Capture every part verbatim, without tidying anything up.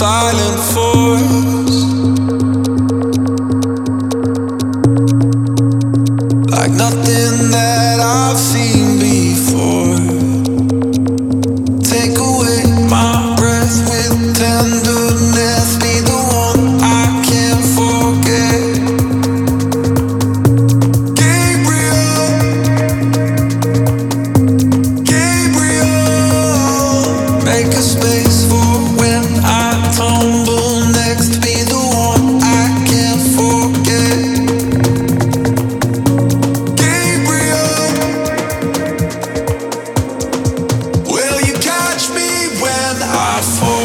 silent force, like nothing that I've seen before. Take away my breath with tenderness, be the one I can't forget. Gabriel, Gabriel, make a space for when I tumble next, be the one I can't forget. Gabriel, will you catch me when I fall?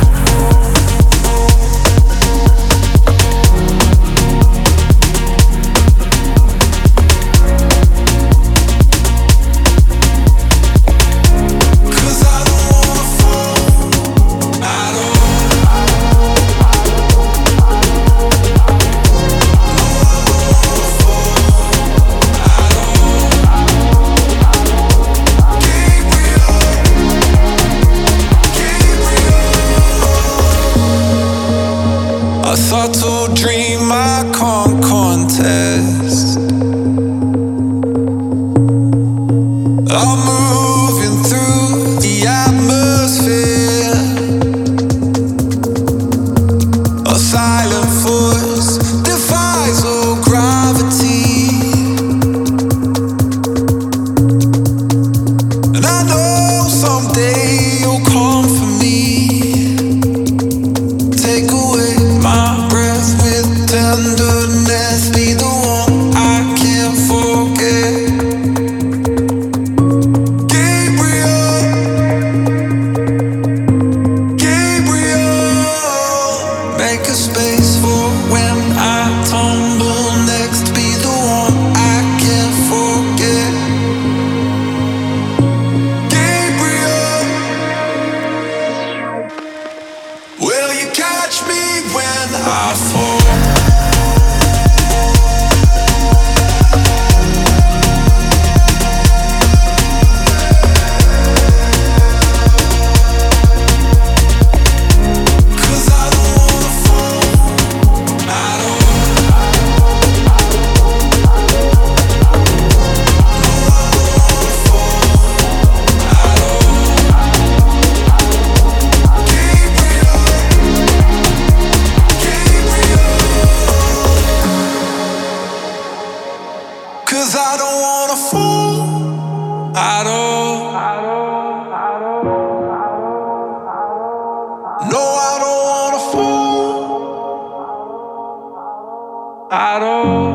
Cause I don't wanna fall at all. A subtle dream I can't contest. I'm moving through the atmosphere. A silent force defies all gravity. And I know someday you'll come for me. Take away my breath with tenderness, be the one I can't forget. Gabriel, Gabriel, make a space for when I tumble next, be the one I can't forget. Gabriel, will you catch me when I fall? Cause I don't wanna fall at all. Cause I don't wanna fall at all. No, I don't wanna fall at all.